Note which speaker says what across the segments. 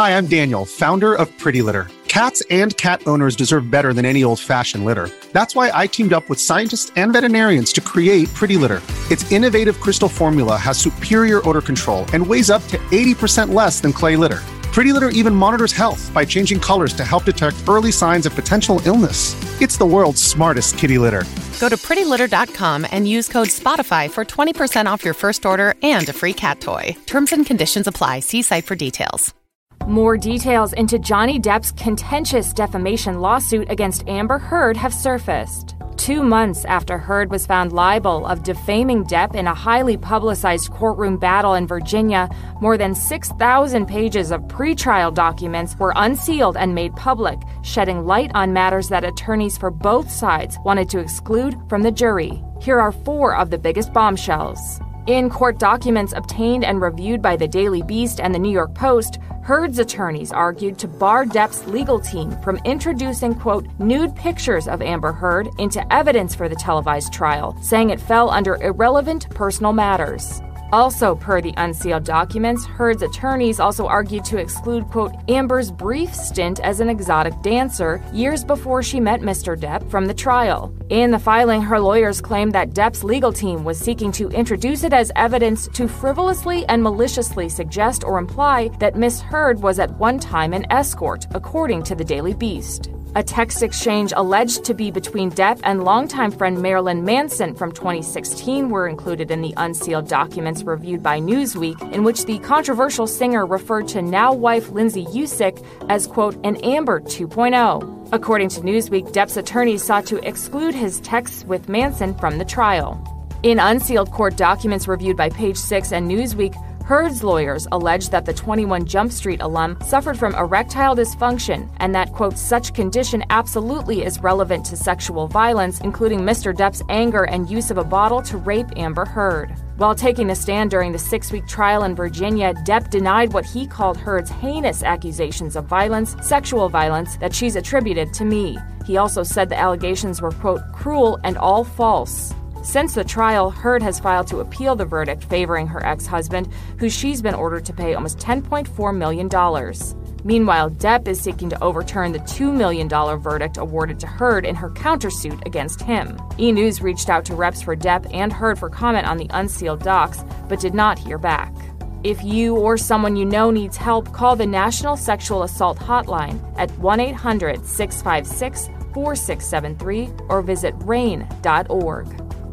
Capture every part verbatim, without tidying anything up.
Speaker 1: Hi, I'm Daniel, founder of Pretty Litter. Cats and cat owners deserve better than any old-fashioned litter. That's why I teamed up with scientists and veterinarians to create Pretty Litter. Its innovative crystal formula has superior odor control and weighs up to eighty percent less than clay litter. Pretty Litter even monitors health by changing colors to help detect early signs of potential illness. It's the world's smartest kitty litter.
Speaker 2: Go to pretty litter dot com and use code SPOTIFY for twenty percent off your first order and a free cat toy. Terms and conditions apply. See site for details.
Speaker 3: More details into Johnny Depp's contentious defamation lawsuit against Amber Heard have surfaced. Two months after Heard was found liable of defaming Depp in a highly publicized courtroom battle in Virginia, more than six thousand pages of pretrial documents were unsealed and made public, shedding light on matters that attorneys for both sides wanted to exclude from the jury. Here are four of the biggest bombshells. In court documents obtained and reviewed by the Daily Beast and the New York Post, Heard's attorneys argued to bar Depp's legal team from introducing, quote, nude pictures of Amber Heard into evidence for the televised trial, saying it fell under irrelevant personal matters. Also, per the unsealed documents, Heard's attorneys also argued to exclude, quote, Amber's brief stint as an exotic dancer years before she met Mister Depp from the trial. In the filing, her lawyers claimed that Depp's legal team was seeking to introduce it as evidence to frivolously and maliciously suggest or imply that Miss Heard was at one time an escort, according to the Daily Beast. A text exchange alleged to be between Depp and longtime friend Marilyn Manson from twenty sixteen were included in the unsealed documents reviewed by Newsweek, in which the controversial singer referred to now-wife Lindsay Usick as, quote, an Amber two point oh. According to Newsweek, Depp's attorneys sought to exclude his texts with Manson from the trial. In unsealed court documents reviewed by Page Six and Newsweek, Heard's lawyers alleged that the twenty-one Jump Street alum suffered from erectile dysfunction and that, quote, such condition absolutely is relevant to sexual violence, including Mister Depp's anger and use of a bottle to rape Amber Heard. While taking the stand during the six-week trial in Virginia, Depp denied what he called Heard's heinous accusations of violence, sexual violence, that she's attributed to me. He also said the allegations were, quote, cruel and all false. Since the trial, Heard has filed to appeal the verdict favoring her ex-husband, who she's been ordered to pay almost ten point four million dollars. Meanwhile, Depp is seeking to overturn the two million dollars verdict awarded to Heard in her countersuit against him. E! News reached out to reps for Depp and Heard for comment on the unsealed docs, but did not hear back. If you or someone you know needs help, call the National Sexual Assault Hotline at one eight hundred, six five six, four six seven three or visit rain dot org.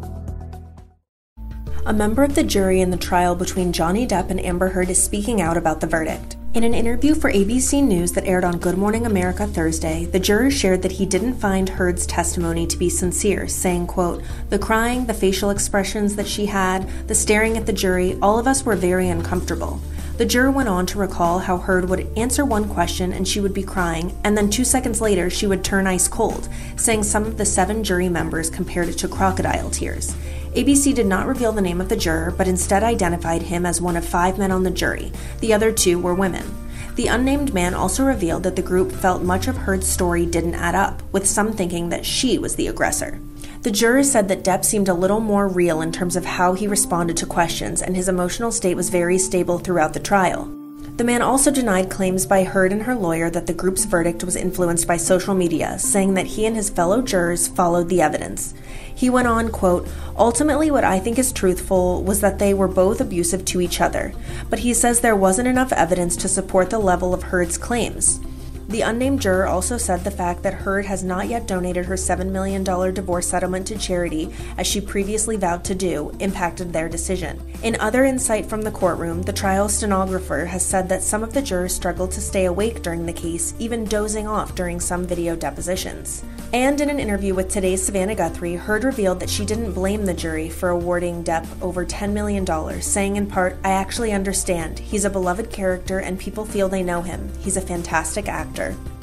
Speaker 4: A member of the jury in the trial between Johnny Depp and Amber Heard is speaking out about the verdict. In an interview for A B C News that aired on Good Morning America Thursday, the juror shared that he didn't find Heard's testimony to be sincere, saying, quote, the crying, the facial expressions that she had, the staring at the jury, all of us were very uncomfortable. The juror went on to recall how Heard would answer one question and she would be crying, and then two seconds later she would turn ice cold, saying some of the seven jury members compared it to crocodile tears. A B C did not reveal the name of the juror, but instead identified him as one of five men on the jury. The other two were women. The unnamed man also revealed that the group felt much of Heard's story didn't add up, with some thinking that she was the aggressor. The jurors said that Depp seemed a little more real in terms of how he responded to questions, and his emotional state was very stable throughout the trial. The man also denied claims by Heard and her lawyer that the group's verdict was influenced by social media, saying that he and his fellow jurors followed the evidence. He went on, quote, ultimately what I think is truthful was that they were both abusive to each other, but he says there wasn't enough evidence to support the level of Heard's claims. The unnamed juror also said the fact that Heard has not yet donated her seven million dollars divorce settlement to charity, as she previously vowed to do, impacted their decision. In other insight from the courtroom, the trial stenographer has said that some of the jurors struggled to stay awake during the case, even dozing off during some video depositions. And in an interview with Today's Savannah Guthrie, Heard revealed that she didn't blame the jury for awarding Depp over ten million dollars, saying in part, I actually understand. He's a beloved character and people feel they know him. He's a fantastic actor.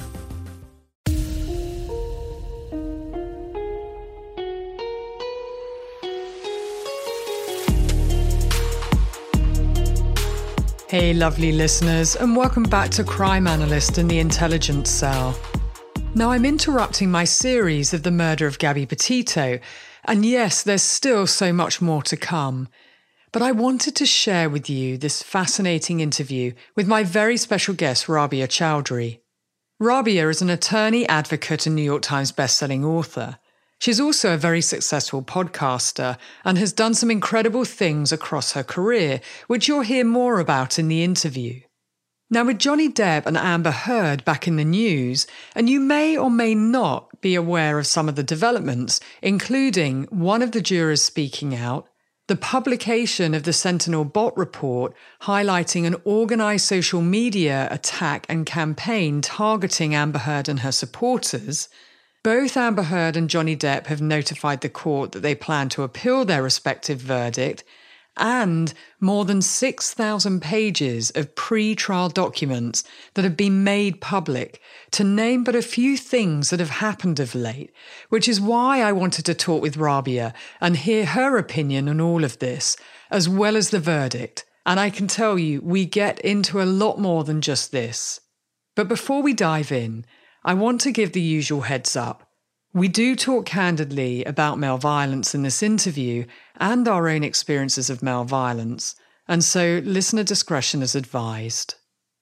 Speaker 5: Hey lovely listeners, and welcome back to Crime Analyst in the Intelligence Cell. Now I'm interrupting my series of the murder of Gabby Petito, and yes, there's still so much more to come. but I wanted to share with you this fascinating interview with my very special guest, Rabia Chaudry. Rabia is an attorney, advocate, and New York Times bestselling author. She's also a very successful podcaster and has done some incredible things across her career, which you'll hear more about in the interview. Now, with Johnny Depp and Amber Heard back in the news, and you may or may not be aware of some of the developments, including one of the jurors speaking out, the publication of the Sentinel bot report highlighting an organised social media attack and campaign targeting Amber Heard and her supporters, both Amber Heard and Johnny Depp have notified the court that they plan to appeal their respective verdict, and more than six thousand pages of pre-trial documents that have been made public, to name but a few things that have happened of late, which is why I wanted to talk with Rabia and hear her opinion on all of this, as well as the verdict. And I can tell you, we get into a lot more than just this. But before we dive in, I want to give the usual heads up. We do talk candidly about male violence in this interview and our own experiences of male violence, and so listener discretion is advised.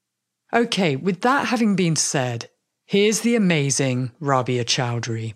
Speaker 5: Okay, with that having been said, here's the amazing Rabia Chaudry.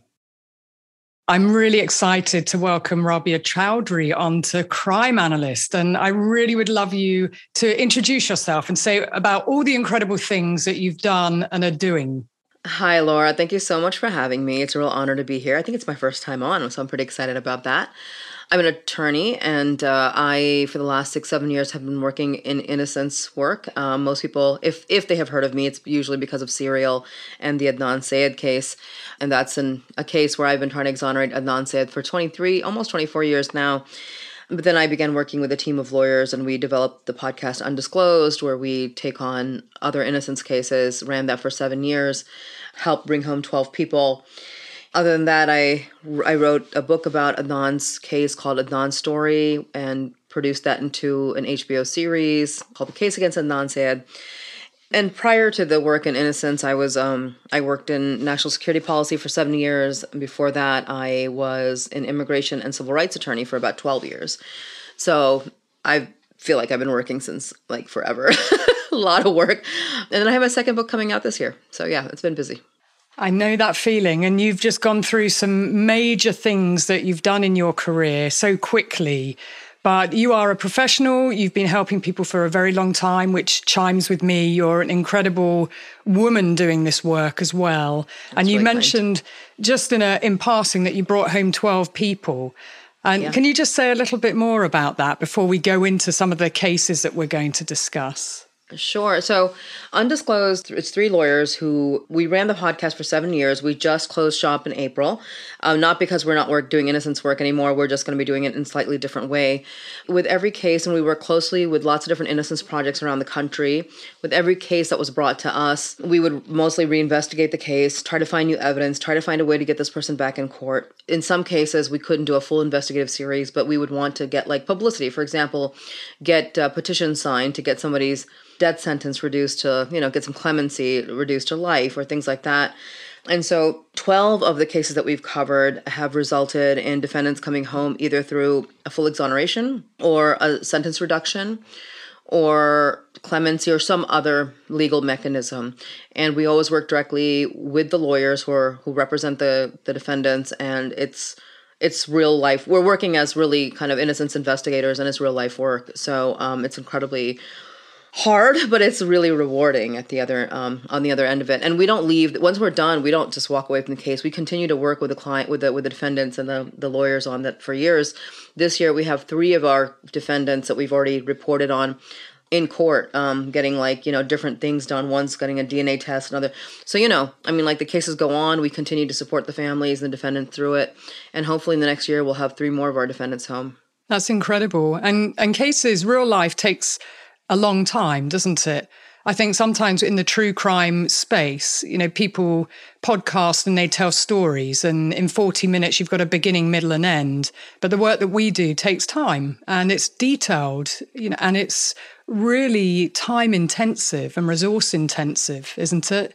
Speaker 5: I'm really excited to welcome Rabia Chaudry onto Crime Analyst, and I really would love you to introduce yourself and say about all the incredible things that you've done and are doing.
Speaker 6: Hi, Laura. Thank you so much for having me. It's a real honor to be here. I think it's my first time on, so I'm pretty excited about that. I'm an attorney, and uh, I, for the last six, seven years, have been working in innocence work. Um, most people, if if they have heard of me, it's usually because of Serial and the Adnan Syed case. And that's an, a case where I've been trying to exonerate Adnan Syed for twenty-three, almost twenty-four years now. But then I began working with a team of lawyers, and we developed the podcast Undisclosed, where we take on other innocence cases, ran that for seven years, helped bring home twelve people. Other than that, I, I wrote a book about Adnan's case called Adnan's Story and produced that into an H B O series called The Case Against Adnan Syed. And prior to the work in innocence, I was um, I worked in national security policy for seven years. Before that, I was an immigration and civil rights attorney for about twelve years. So I feel like I've been working since like forever. A lot of work. And then I have a second book coming out this year. So yeah, it's been busy.
Speaker 5: I know that feeling, and you've just gone through some major things that you've done in your career so quickly. But you are a professional. You've been helping people for a very long time, which chimes with me. You're an incredible woman doing this work as well. That's and you really mentioned kind. just in a in passing that you brought home twelve people. And yeah. Can you just say a little bit more about that before we go into some of the cases that we're going to discuss?
Speaker 6: Sure. So Undisclosed, it's three lawyers who, we ran the podcast for seven years. We just closed shop in April, um, not because we're not work, doing innocence work anymore. We're just going to be doing it in a slightly different way. With every case, and we work closely with lots of different innocence projects around the country, with every case that was brought to us, we would mostly reinvestigate the case, try to find new evidence, try to find a way to get this person back in court. In some cases, we couldn't do a full investigative series, but we would want to get like publicity. For example, get uh, petitions signed to get somebody's death sentence reduced to, you know, get some clemency reduced to life or things like that. And so twelve of the cases that we've covered have resulted in defendants coming home either through a full exoneration or a sentence reduction or clemency or some other legal mechanism. And we always work directly with the lawyers who are, who represent the, the defendants, and it's it's real life. We're working as really kind of innocence investigators, and it's real life work. So um, it's incredibly hard, but it's really rewarding at the other um, on the other end of it. And we don't leave once we're done. We don't just walk away from the case. We continue to work with the client, with the with the defendants and the the lawyers on that for years. This year, we have three of our defendants that we've already reported on in court, um, getting like you know different things done. One's getting a D N A test, another. So you know, I mean, like the cases go on. We continue to support the families and the defendants through it, and hopefully in the next year we'll have three more of our defendants home.
Speaker 5: That's incredible. And and cases, real life takes a long time, doesn't it? I think sometimes in the true crime space, you know, people podcast and they tell stories, and in forty minutes you've got a beginning, middle and end. But the work that we do takes time, and it's detailed, you know, and it's really time intensive and resource intensive, isn't it?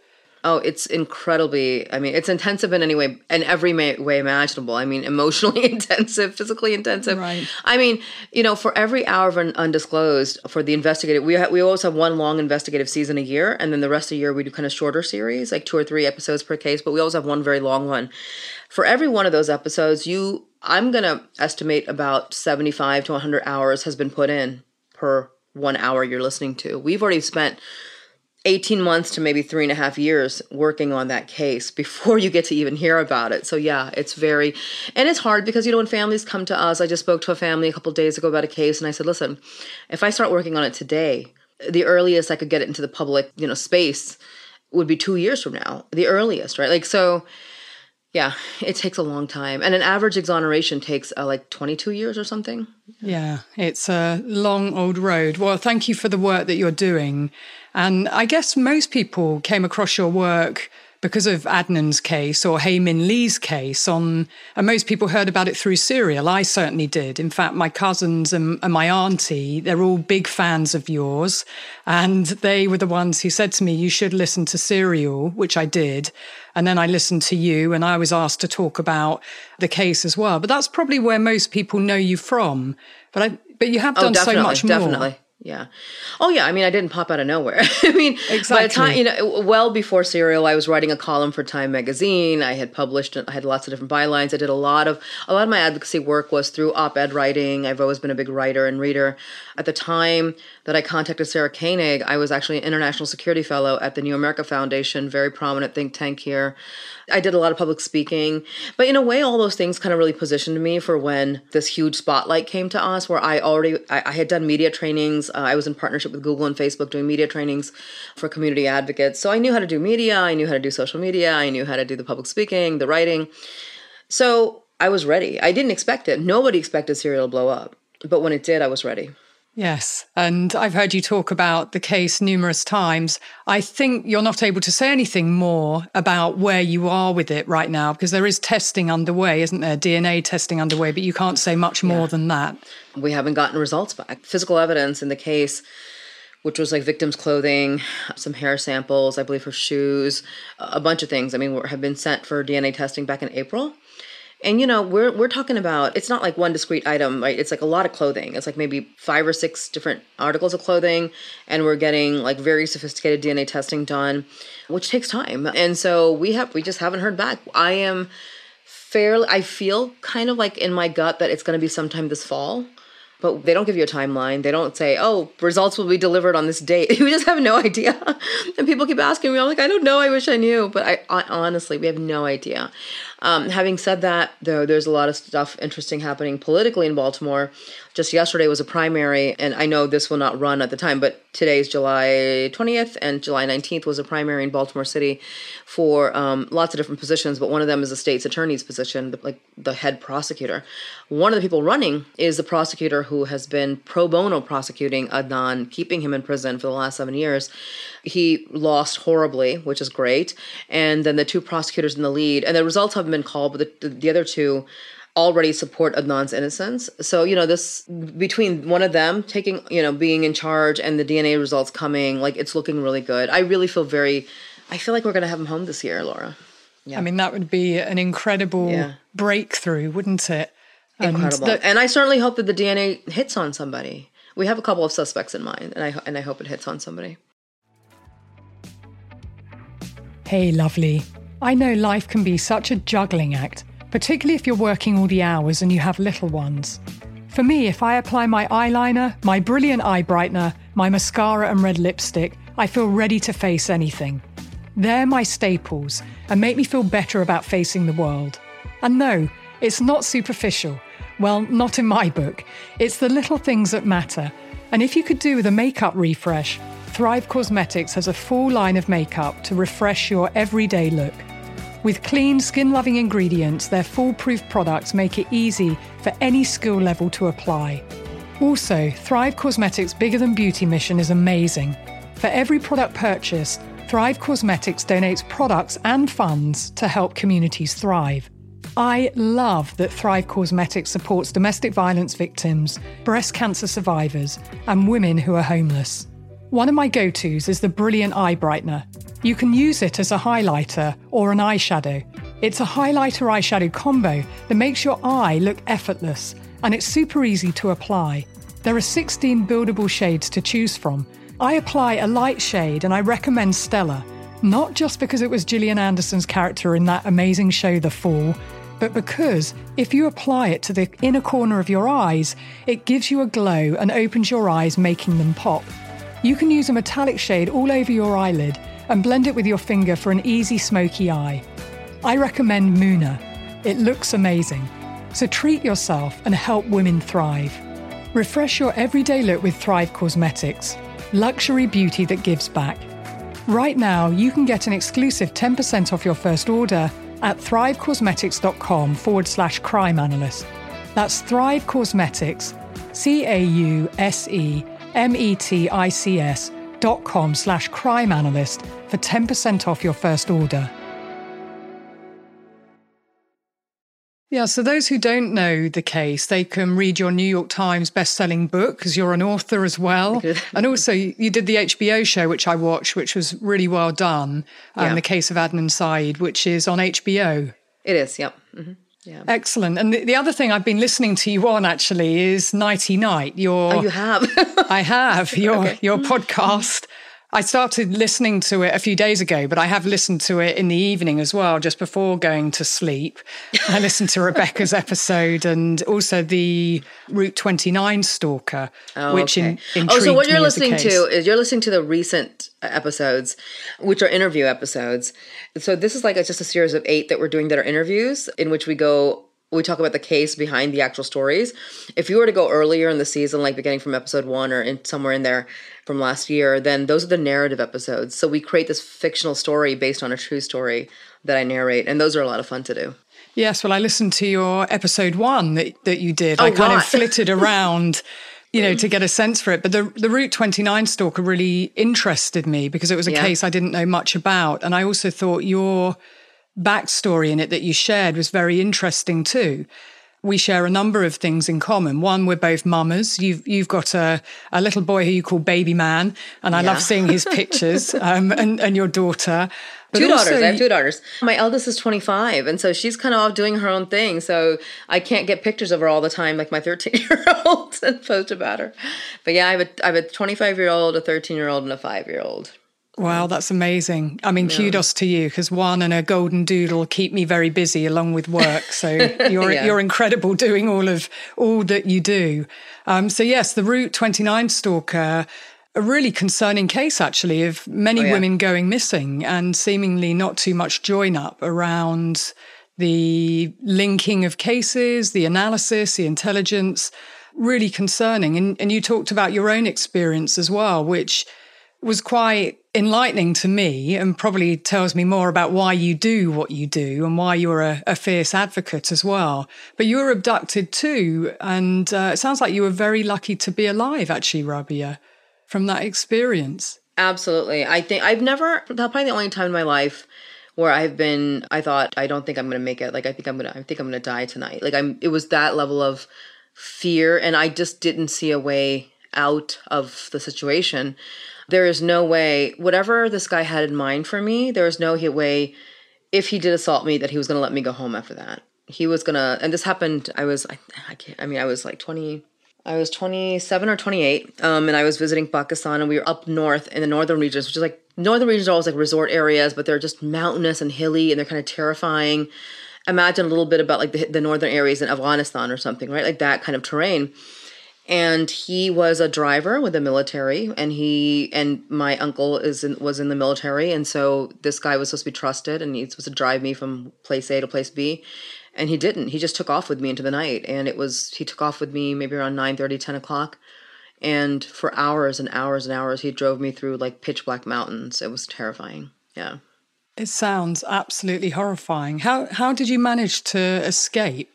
Speaker 6: Oh, it's incredibly, I mean, it's intensive in any way, in every may, way imaginable. I mean, emotionally intensive, physically intensive.
Speaker 5: Right.
Speaker 6: I mean, you know, for every hour of an undisclosed, for the investigative, we ha- we always have one long investigative season a year, and then the rest of the year we do kind of shorter series, like two or three episodes per case, but we always have one very long one. For every one of those episodes, you, I'm going to estimate about seventy-five to one hundred hours has been put in per one hour you're listening to. We've already spent eighteen months to maybe three and a half years working on that case before you get to even hear about it. So yeah, it's very, and it's hard because, you know, when families come to us, I just spoke to a family a couple of days ago about a case, and I said, listen, if I start working on it today, the earliest I could get it into the public, you know, space would be two years from now, the earliest, right? Like, so yeah, it takes a long time. And an average exoneration takes uh, like twenty-two years or something.
Speaker 5: Yeah, it's a long old road. Well, thank you for the work that you're doing. And I guess most people came across your work because of Adnan's case or Hae Min Lee's case on, and most people heard about it through Serial. I certainly did. In fact, my cousins and, and my auntie, they're all big fans of yours. And they were the ones who said to me, you should listen to Serial, which I did. And then I listened to you, and I was asked to talk about the case as well. But that's probably where most people know you from. But I, but you have done
Speaker 6: oh,
Speaker 5: so much more.
Speaker 6: Definitely. Yeah. Oh, yeah. I mean, I didn't pop out of nowhere. I mean,
Speaker 5: exactly.
Speaker 6: By the time, you know, well before Serial, I was writing a column for Time magazine. I had published, I had lots of different bylines. I did a lot of, a lot of my advocacy work was through op-ed writing. I've always been a big writer and reader. At the time that I contacted Sarah Koenig, I was actually an international security fellow at the New America Foundation, very prominent think tank here. I did a lot of public speaking, but in a way, all those things kind of really positioned me for when this huge spotlight came to us, where I already, I, I had done media trainings. Uh, I was in partnership with Google and Facebook doing media trainings for community advocates. So I knew how to do media. I knew how to do social media. I knew how to do the public speaking, the writing. So I was ready. I didn't expect it. Nobody expected Serial to blow up. But when it did, I was ready.
Speaker 5: Yes, and I've heard you talk about the case numerous times. I think you're not able to say anything more about where you are with it right now, because there is testing underway, isn't there? D N A testing underway, but you can't say much more yeah. than that.
Speaker 6: We haven't gotten results back. Physical evidence in the case, which was like victims' clothing, some hair samples, I believe her shoes, a bunch of things. I mean, have been sent for D N A testing back in April. And, you know, we're we're talking about, it's not like one discrete item, right? It's like a lot of clothing. It's like maybe five or six different articles of clothing. And we're getting like very sophisticated D N A testing done, which takes time. And so we have, we just haven't heard back. I am fairly, I feel kind of like in my gut that it's going to be sometime this fall. But they don't give you a timeline. They don't say, oh, results will be delivered on this date. We just have no idea. And people keep asking me, I'm like, I don't know. I wish I knew. But I, I honestly, we have no idea. Um, having said that, though, there's a lot of stuff interesting happening politically in Baltimore. Just yesterday was a primary, and I know this will not run at the time, but today's July twentieth and July nineteenth was a primary in Baltimore City for um, lots of different positions, but one of them is the state's attorney's position, like the head prosecutor. One of the people running is the prosecutor who has been pro bono prosecuting Adnan, keeping him in prison for the last seven years. He lost horribly, which is great. And then the two prosecutors in the lead, and the results haven't been called, but the, the other two already support Adnan's innocence. So, you know, this, between one of them taking, you know, being in charge and the D N A results coming, like it's looking really good. I really feel very, I feel like we're going to have him home this year, Laura. Yeah.
Speaker 5: I mean, that would be an incredible yeah. breakthrough, wouldn't it?
Speaker 6: Incredible. And, the, and I certainly hope that the D N A hits on somebody. We have a couple of suspects in mind, and I and I hope it hits on somebody.
Speaker 5: Hey, lovely. I know life can be such a juggling act, particularly if you're working all the hours and you have little ones. For me, if I apply my eyeliner, my brilliant eye brightener, my mascara and red lipstick, I feel ready to face anything. They're my staples and make me feel better about facing the world. And no, it's not superficial. Well, not in my book. It's the little things that matter. And if you could do with a makeup refresh, Thrive Causemetics has a full line of makeup to refresh your everyday look. With clean, skin-loving ingredients, their foolproof products make it easy for any skill level to apply. Also, Thrive Causemetics' Bigger Than Beauty mission is amazing. For every product purchased, Thrive Causemetics donates products and funds to help communities thrive. I love that Thrive Causemetics supports domestic violence victims, breast cancer survivors, and women who are homeless. One of my go-tos is the Brilliant Eye Brightener. You can use it as a highlighter or an eyeshadow. It's a highlighter eyeshadow combo that makes your eye look effortless, and it's super easy to apply. There are sixteen buildable shades to choose from. I apply a light shade and I recommend Stella, not just because it was Gillian Anderson's character in that amazing show The Fall, but because if you apply it to the inner corner of your eyes, it gives you a glow and opens your eyes, making them pop. You can use a metallic shade all over your eyelid and blend it with your finger for an easy smoky eye. I recommend Muna. It looks amazing. So treat yourself and help women thrive. Refresh your everyday look with Thrive Causemetics, luxury beauty that gives back. Right now, you can get an exclusive ten percent off your first order at thrivecausemetics.com forward slash crime analyst. That's Thrive Causemetics, C-A-U-S-E-M-E-T-I-C-S dot com slash crime analyst for ten percent off your first order. Yeah, so those who don't know the case, they can read your New York Times best-selling book, because you're an author as well. And also you did the H B O show, which I watched, which was really well done, um, yeah. The Case of Adnan Syed, which is on H B O.
Speaker 6: It is, yep. Mm-hmm. Yeah.
Speaker 5: Excellent. And the, the other thing I've been listening to you on, actually, is Nighty Night. Your,
Speaker 6: oh, you have?
Speaker 5: I have. Your,
Speaker 6: okay.
Speaker 5: your podcast. I started listening to it a few days ago, but I have listened to it in the evening as well, just before going to sleep. I listened to Rebecca's episode and also the Route twenty-nine Stalker,
Speaker 6: oh,
Speaker 5: which
Speaker 6: okay.
Speaker 5: in, intrigued me.
Speaker 6: Oh, so what you're
Speaker 5: as a
Speaker 6: listening
Speaker 5: case.
Speaker 6: to is you're listening to the recent episodes, which are interview episodes. So this is like a, just a series of eight that we're doing that are interviews, in which we go... we talk about the case behind the actual stories. If you were to go earlier in the season, like beginning from episode one or in somewhere in there from last year, then those are the narrative episodes. So we create this fictional story based on a true story that I narrate. And those are a lot of fun to do.
Speaker 5: Yes, well, I listened to your episode one that, that you did.
Speaker 6: Oh,
Speaker 5: I kind
Speaker 6: right.
Speaker 5: of flitted around, you know, to get a sense for it. But the, the Route twenty-nine Stalker really interested me because it was a
Speaker 6: yeah.
Speaker 5: case I didn't know much about. And I also thought your backstory in it that you shared was very interesting too. We share a number of things in common. One, we're both mamas. You've you've got a, a little boy who you call Baby Man, and I
Speaker 6: yeah.
Speaker 5: love seeing his pictures, um, and, and your daughter. But
Speaker 6: two
Speaker 5: also,
Speaker 6: daughters. I have two daughters. My eldest is twenty-five, and so she's kind of off doing her own thing, so I can't get pictures of her all the time like my thirteen-year-old and post about her. But yeah, I have a, I have a twenty-five-year-old, a thirteen-year-old, and a five-year-old.
Speaker 5: Wow, that's amazing. I mean, yeah. kudos to you, because one and a golden doodle keep me very busy along with work. So you're yeah. you're incredible doing all of all that you do. Um, so yes, the Route twenty-nine Stalker, a really concerning case actually of many oh, yeah. women going missing and seemingly not too much join up around the linking of cases, the analysis, the intelligence. Really concerning. And, and you talked about your own experience as well, which was quite enlightening to me and probably tells me more about why you do what you do and why you're a, a fierce advocate as well. But you were abducted too, and uh, it sounds like you were very lucky to be alive, actually, Rabia, from that experience.
Speaker 6: Absolutely. I think I've never, that's probably the only time in my life where I've been, I thought, I don't think I'm going to make it. Like, I think I'm going to, I think I'm going to die tonight. Like, I'm, it was that level of fear, and I just didn't see a way out of the situation. There is no way, whatever this guy had in mind for me, there was no way, if he did assault me, that he was going to let me go home after that. He was going to, and this happened, I was, I, I can't, I mean, I was like twenty, I was twenty-seven or twenty-eight, um, and I was visiting Pakistan, and we were up north in the northern regions, which is like, northern regions are always like resort areas, but they're just mountainous and hilly, and they're kind of terrifying. Imagine a little bit about like the, the northern areas in Afghanistan or something, right? Like that kind of terrain. And he was a driver with the military, and he and my uncle is in, was in the military, and so this guy was supposed to be trusted, and he was supposed to drive me from place A to place B, and he didn't. He just took off with me into the night, and it was he took off with me maybe around nine thirty, ten o'clock, and for hours and hours and hours he drove me through like pitch black mountains. It was terrifying. Yeah,
Speaker 5: it sounds absolutely horrifying. How how did you manage to escape?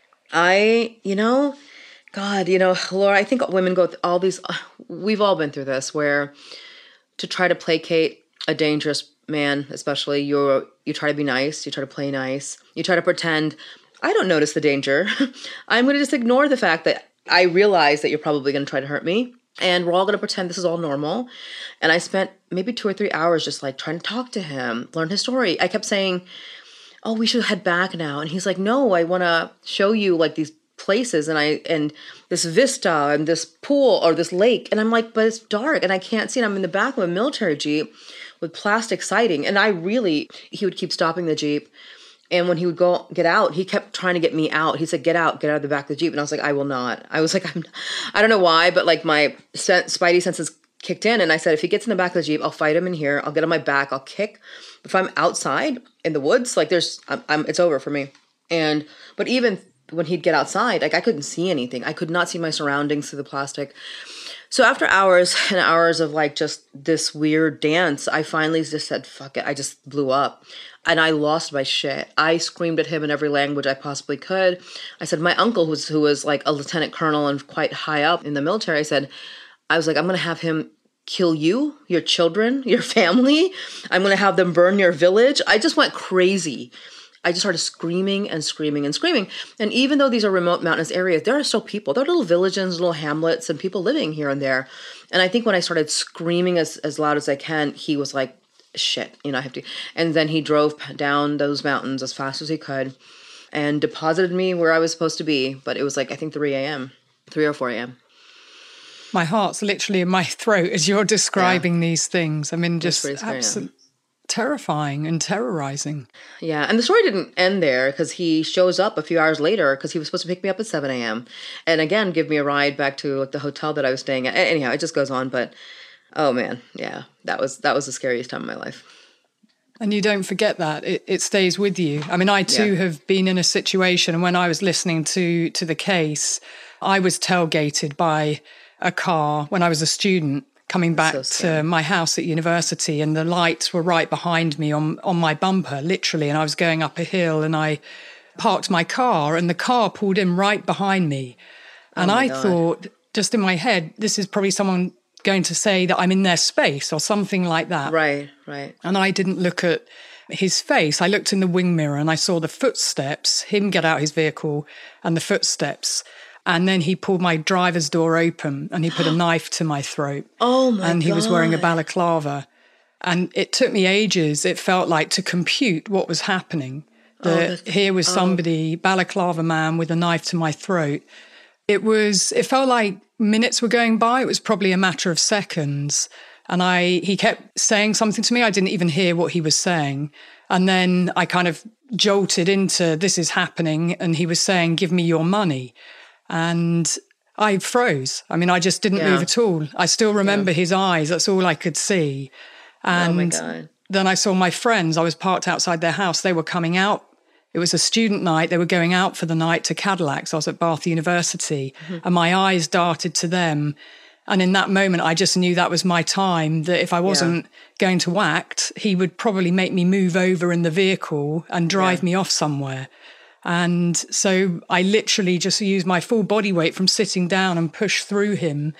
Speaker 6: I, you know. God, you know, Laura, I think women go through all these, we've all been through this, where to try to placate a dangerous man, especially, you you try to be nice, you try to play nice, you try to pretend, I don't notice the danger. I'm going to just ignore the fact that I realize that you're probably going to try to hurt me. And we're all going to pretend this is all normal. And I spent maybe two or three hours just like trying to talk to him, learn his story. I kept saying, oh, we should head back now. And he's like, no, I want to show you like these places and I and this vista and this pool or this lake. And I'm like, but it's dark and I can't see. And I'm in the back of a military Jeep with plastic siding. And I really, he would keep stopping the Jeep. And when he would go get out, he kept trying to get me out. He said, get out, get out of the back of the Jeep. And I was like, I will not. I was like, I'm, I don't know why, but like my sen- spidey senses kicked in. And I said, if he gets in the back of the Jeep, I'll fight him in here. I'll get on my back. I'll kick. If I'm outside in the woods, like there's, I'm, I'm, it's over for me. And, but even when he'd get outside, like I couldn't see anything. I could not see my surroundings through the plastic. So after hours and hours of like just this weird dance, I finally just said, fuck it. I just blew up and I lost my shit. I screamed at him in every language I possibly could. I said, my uncle who was, who was like a lieutenant colonel and quite high up in the military, I said, I was like, I'm going to have him kill you, your children, your family. I'm going to have them burn your village. I just went crazy. I just started screaming and screaming and screaming. And even though these are remote mountainous areas, there are still people. There are little villages, little hamlets, and people living here and there. And I think when I started screaming as, as loud as I can, he was like, shit, you know, I have to. And then he drove down those mountains as fast as he could and deposited me where I was supposed to be. But it was like, I think three a.m., three or four a.m.
Speaker 5: My heart's literally in my throat as you're describing yeah. these things. I mean, just absolutely terrifying and terrorizing.
Speaker 6: Yeah, and the story didn't end there because he shows up a few hours later because he was supposed to pick me up at seven a.m. and again give me a ride back to the hotel that I was staying at. Anyhow, it just goes on, but oh man, yeah, that was that was the scariest time of my life.
Speaker 5: And you don't forget that. It, it stays with you. I mean, I too yeah. have been in a situation, and when I was listening to to the case, I was tailgated by a car when I was a student coming back so to my house at university, and the lights were right behind me on, on my bumper, literally. And I was going up a hill and I parked my car and the car pulled in right behind me. And oh I God. thought, just in my head, this is probably someone going to say that I'm in their space or something like that.
Speaker 6: Right, right.
Speaker 5: And I didn't look at his face. I looked in the wing mirror and I saw the footsteps, him get out his vehicle and the footsteps. And then he pulled my driver's door open and he put a knife to my throat.
Speaker 6: Oh, my God.
Speaker 5: And he was wearing a balaclava. And it took me ages, it felt like, to compute what was happening. That oh, here was somebody, oh. balaclava man with a knife to my throat. It was, it felt like minutes were going by. It was probably a matter of seconds. And I, he kept saying something to me. I didn't even hear what he was saying. And then I kind of jolted into, this is happening. And he was saying, give me your money. And I froze. I mean, I just didn't yeah. move at all. I still remember yeah. his eyes. That's all I could see. And
Speaker 6: oh my God.
Speaker 5: Then I saw my friends. I was parked outside their house. They were coming out. It was a student night. They were going out for the night to Cadillacs. I was at Bath University. Mm-hmm. And my eyes darted to them. And in that moment, I just knew that was my time, that if I wasn't yeah. going to act, he would probably make me move over in the vehicle and drive yeah. me off somewhere. And so I literally just used my full body weight from sitting down and pushed through him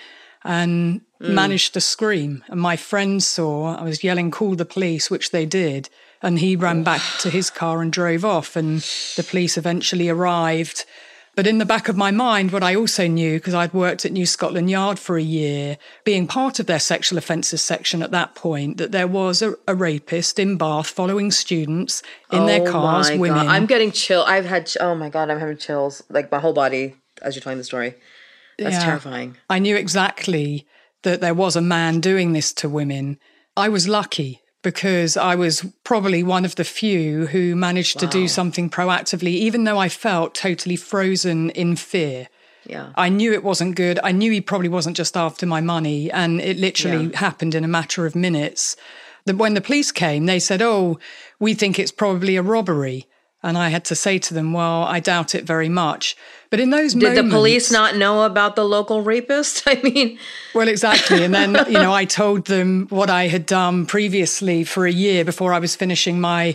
Speaker 5: and mm. managed to scream. And my friends saw, I was yelling, call the police, which they did. And he ran back to his car and drove off. And the police eventually arrived. But in the back of my mind, what I also knew, because I'd worked at New Scotland Yard for a year, being part of their sexual offences section at that point, that there was a, a rapist in Bath following students in oh their cars,
Speaker 6: my
Speaker 5: women.
Speaker 6: God. I'm getting chill. I've had, oh my God, I'm having chills, like my whole body as you're telling the story. That's yeah. terrifying.
Speaker 5: I knew exactly that there was a man doing this to women. I was lucky, because I was probably one of the few who managed wow. to do something proactively, even though I felt totally frozen in fear.
Speaker 6: Yeah.
Speaker 5: I knew it wasn't good. I knew he probably wasn't just after my money. And it literally yeah. happened in a matter of minutes. That when the police came, they said, oh, we think it's probably a robbery. And I had to say to them, well, I doubt it very much. But in those
Speaker 6: Did
Speaker 5: moments...
Speaker 6: Did the police not know about the local rapist? I mean...
Speaker 5: Well, exactly. And then, you know, I told them what I had done previously for a year before I was finishing my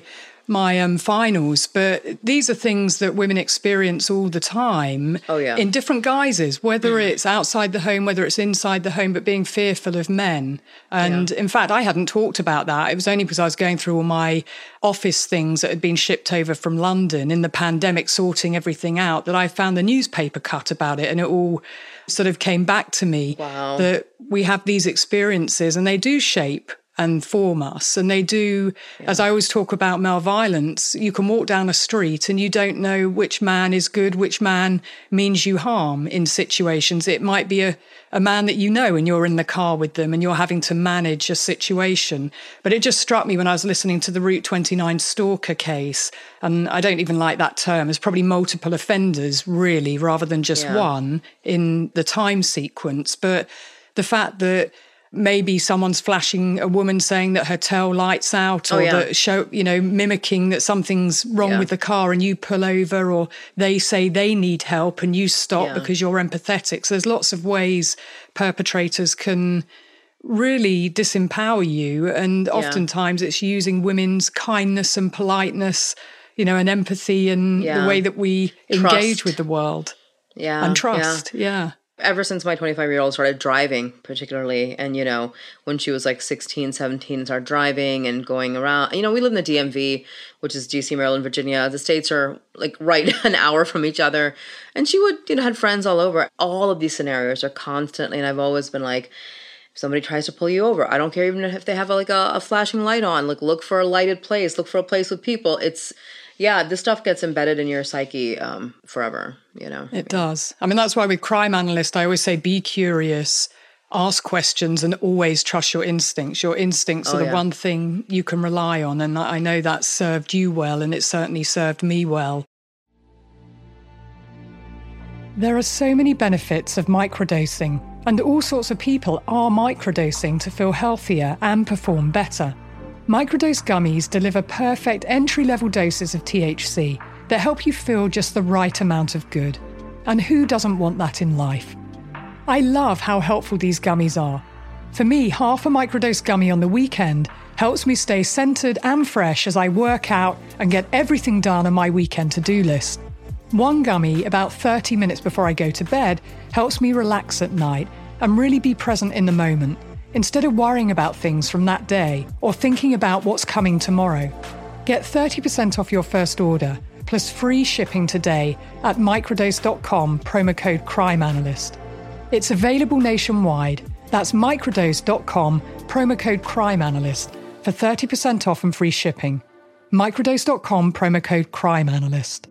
Speaker 5: my um, finals, but these are things that women experience all the time.
Speaker 6: Oh, yeah.
Speaker 5: In different guises, whether it's outside the home, whether it's inside the home, but being fearful of men. And yeah. in fact, I hadn't talked about that. It was only because I was going through all my office things that had been shipped over from London in the pandemic, sorting everything out, that I found the newspaper cut about it, and it all sort of came back to me.
Speaker 6: Wow.
Speaker 5: That we have these experiences and they do shape and form us. And they do, yeah. as I always talk about male violence, you can walk down a street and you don't know which man is good, which man means you harm in situations. It might be a, a man that you know and you're in the car with them and you're having to manage a situation. But it just struck me when I was listening to the Route twenty-nine stalker case, and I don't even like that term, there's probably multiple offenders really, rather than just yeah. one in the time sequence. But the fact that maybe someone's flashing a woman saying that her tail light's out, or oh, yeah. that show, you know, mimicking that something's wrong yeah. with the car and you pull over, or they say they need help and you stop yeah. because you're empathetic. So there's lots of ways perpetrators can really disempower you. And yeah. oftentimes it's using women's kindness and politeness, you know, and empathy and yeah. the way that we trust. engage with the world.
Speaker 6: Yeah.
Speaker 5: And trust. yeah. yeah.
Speaker 6: Ever since my twenty-five-year-old started driving, particularly, and, you know, when she was like sixteen, seventeen, started driving and going around. You know, we live in the D M V, which is D C, Maryland, Virginia. The states are like right an hour from each other. And she would, you know, had friends all over. All of these scenarios are constantly, and I've always been like, if somebody tries to pull you over, I don't care even if they have like a, a flashing light on. Like, look for a lighted place. Look for a place with people. It's... Yeah, this stuff gets embedded in your psyche um, forever, you know.
Speaker 5: It does. I mean, that's why with Crime Analyst, I always say be curious, ask questions, and always trust your instincts. Your instincts
Speaker 6: oh,
Speaker 5: are the
Speaker 6: yeah.
Speaker 5: one thing you can rely on, and I know that served you well, and it certainly served me well. There are so many benefits of microdosing, and all sorts of people are microdosing to feel healthier and perform better. Microdose gummies deliver perfect entry-level doses of T H C that help you feel just the right amount of good. And who doesn't want that in life? I love how helpful these gummies are. For me, half a microdose gummy on the weekend helps me stay centered and fresh as I work out and get everything done on my weekend to-do list. One gummy, about thirty minutes before I go to bed, helps me relax at night and really be present in the moment, instead of worrying about things from that day or thinking about what's coming tomorrow. Get thirty percent off your first order, plus free shipping today at microdose dot com, promo code Crime Analyst. It's available nationwide. That's microdose dot com, promo code Crime Analyst, for thirty percent off and free shipping. microdose dot com, promo code Crime Analyst.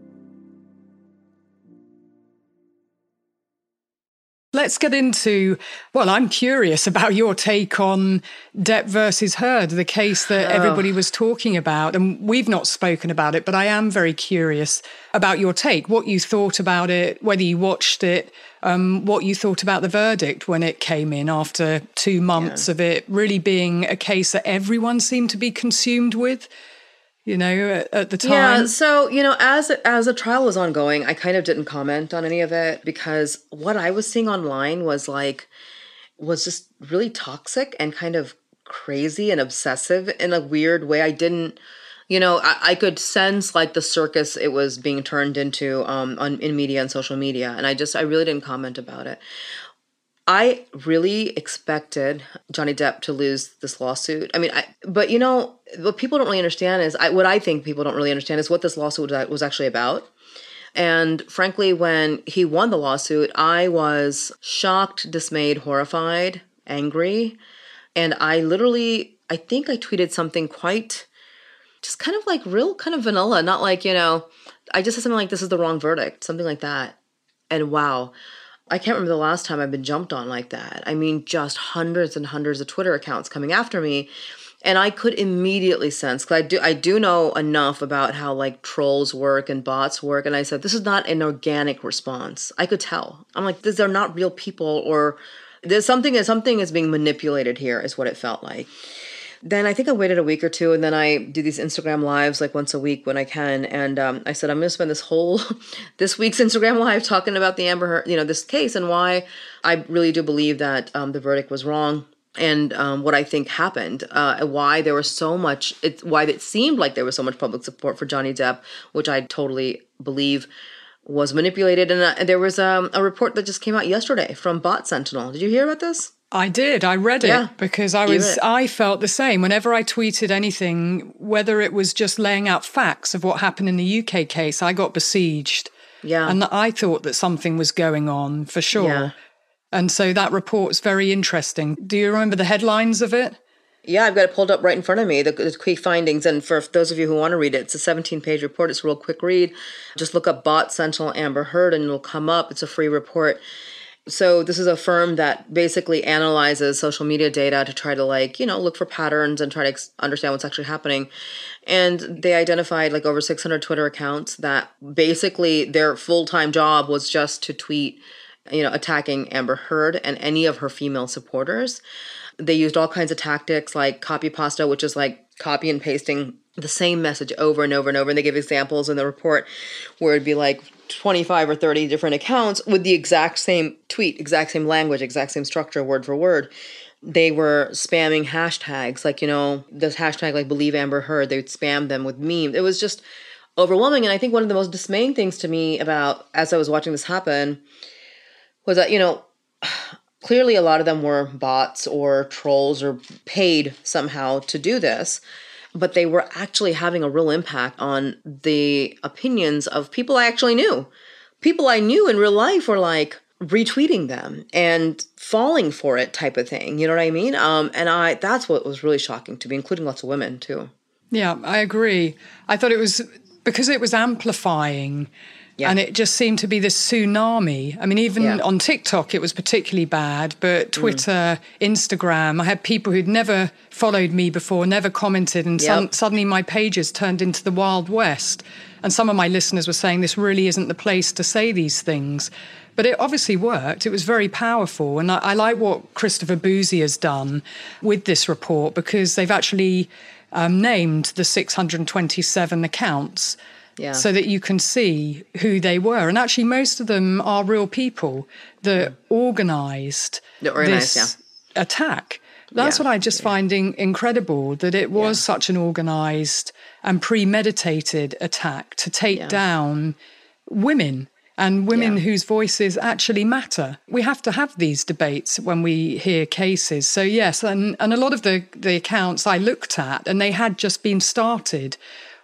Speaker 5: Let's get into, well, I'm curious about your take on Depp versus Heard, the case that oh. everybody was talking about. And we've not spoken about it, but I am very curious about your take, what you thought about it, whether you watched it, um, what you thought about the verdict when it came in after two months yeah. of it really being a case that everyone seemed to be consumed with. You know, at, at the time.
Speaker 6: Yeah, so, you know, as as the trial was ongoing, I kind of didn't comment on any of it because what I was seeing online was like, was just really toxic and kind of crazy and obsessive in a weird way. I didn't, you know, I, I could sense like the circus it was being turned into um, on in media and social media. And I just, I really didn't comment about it. I really expected Johnny Depp to lose this lawsuit. I mean, I, but you know, what people don't really understand is, I, what I think people don't really understand is what this lawsuit was actually about. And frankly, when he won the lawsuit, I was shocked, dismayed, horrified, angry. And I literally, I think I tweeted something quite, just kind of like real kind of vanilla, not like, you know, I just said something like, this is the wrong verdict, something like that. And wow. I can't remember the last time I've been jumped on like that. I mean, just hundreds and hundreds of Twitter accounts coming after me. And I could immediately sense, because I do, I do know enough about how like trolls work and bots work. And I said, this is not an organic response. I could tell. I'm like, these are not real people, or there's something, something is being manipulated here is what it felt like. Then I think I waited a week or two, and then I do these Instagram lives like once a week when I can. And um, I said, I'm going to spend this whole, this week's Instagram live talking about the Amber Heard, you know, this case and why I really do believe that um, the verdict was wrong. and um, what I think happened, uh, why there was so much, it, why it seemed like there was so much public support for Johnny Depp, which I totally believe was manipulated. And uh, there was um, a report that just came out yesterday from Bot Sentinel. Did you hear about this?
Speaker 5: I did. I read it
Speaker 6: yeah.
Speaker 5: because I was, I felt the same. Whenever I tweeted anything, whether it was just laying out facts of what happened in the U K case, I got besieged.
Speaker 6: Yeah.
Speaker 5: And I thought that something was going on for sure.
Speaker 6: Yeah.
Speaker 5: And so that report's very interesting. Do you remember the headlines of it?
Speaker 6: Yeah, I've got it pulled up right in front of me, the, the key findings. And for those of you who want to read it, it's a seventeen-page report. It's a real quick read. Just look up Bot Sentinel Amber Heard and it'll come up. It's a free report. So this is a firm that basically analyzes social media data to try to, like, you know, look for patterns and try to ex- understand what's actually happening. And they identified like over six hundred Twitter accounts that basically their full-time job was just to tweet, you know, attacking Amber Heard and any of her female supporters. They used all kinds of tactics like copy pasta, which is like copy and pasting the same message over and over and over. And they give examples in the report where it'd be like twenty-five or thirty different accounts with the exact same tweet, exact same language, exact same structure, word for word. They were spamming hashtags like, you know, this hashtag like Believe Amber Heard. They would spam them with memes. It was just overwhelming. And I think one of the most dismaying things to me about, as I was watching this happen, was that, you know, clearly a lot of them were bots or trolls or paid somehow to do this, but they were actually having a real impact on the opinions of people I actually knew. People I knew in real life were like retweeting them and falling for it type of thing. You know what I mean? Um, and I that's what was really shocking to me, including lots of women too.
Speaker 5: Yeah, I agree. I thought it was because it was amplifying. Yeah. And it just seemed to be this tsunami. I mean, even yeah. on TikTok, it was particularly bad, but Twitter, mm. Instagram, I had people who'd never followed me before, never commented, and yep. some, suddenly my pages turned into the Wild West. And some of my listeners were saying this really isn't the place to say these things. But it obviously worked. It was very powerful. And I, I like what Christopher Boozy has done with this report, because they've actually um, named the six hundred twenty-seven accounts. Yeah. So that you can see who they were. And actually, most of them are real people that organised this yeah. attack. That's yeah. what I just yeah. find in- incredible, that it was yeah. such an organised and premeditated attack to take yeah. down women and women yeah. whose voices actually matter. We have to have these debates when we hear cases. So yes, and, and a lot of the, the accounts I looked at, and they had just been started,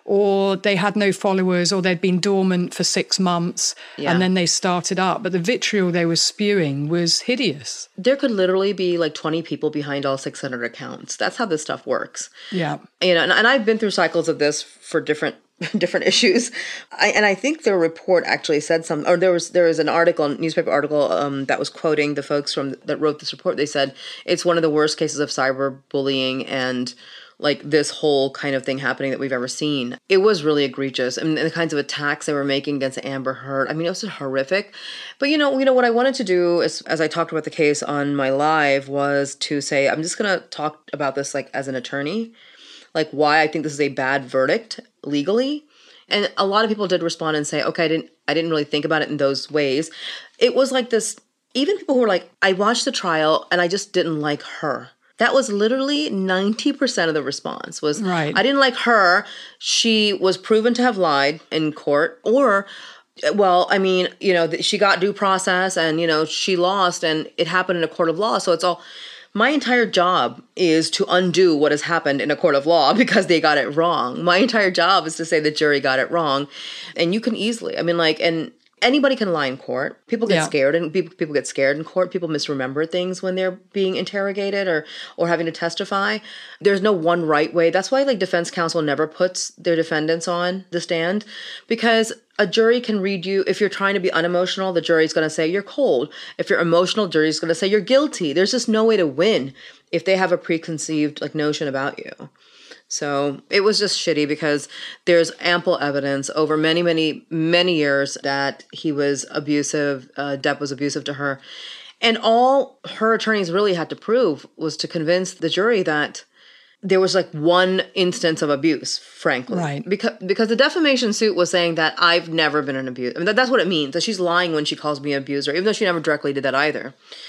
Speaker 5: or they had no followers, or they'd been dormant for six months, yeah. and then they started up. But the vitriol they were spewing was hideous.
Speaker 6: There could literally be like twenty people behind all six hundred accounts. That's how this stuff works.
Speaker 5: Yeah.
Speaker 6: You know, and, and I've been through cycles of this for different different issues. I, and I think the report actually said something, or there was there was an article, a newspaper article um, that was quoting the folks from that wrote this report. They said it's one of the worst cases of cyberbullying and like this whole kind of thing happening that we've ever seen. It was really egregious. I mean, the kinds of attacks they were making against Amber Heard, I mean, it was horrific. But, you know, you know what I wanted to do is, as I talked about the case on my live, was to say, I'm just going to talk about this like as an attorney, like why I think this is a bad verdict legally. And a lot of people did respond and say, okay, I didn't, I didn't really think about it in those ways. It was like this, even people who were like, I watched the trial and I just didn't like her. That was literally ninety percent of the response was,
Speaker 5: right.
Speaker 6: I didn't like her. She was proven to have lied in court, or, well, I mean, you know, she got due process and, you know, she lost and it happened in a court of law. So it's all, my entire job is to undo what has happened in a court of law because they got it wrong. My entire job is to say the jury got it wrong. And you can easily, I mean, like, and anybody can lie in court. People get yeah. scared, and people people get scared in court. People misremember things when they're being interrogated or or having to testify. There's no one right way. That's why like defense counsel never puts their defendants on the stand, because a jury can read you. If you're trying to be unemotional, the jury's going to say you're cold. If you're emotional, the jury's going to say you're guilty. There's just no way to win if they have a preconceived like notion about you. So it was just shitty because there's ample evidence over many, many, many years that he was abusive, uh, Depp was abusive to her. And all her attorneys really had to prove was to convince the jury that there was like one instance of abuse, frankly.
Speaker 5: Right.
Speaker 6: Because because the defamation suit was saying that I've never been an abuser. I mean, that, that's what it means, that she's lying when she calls me an abuser, even though she never directly did that either.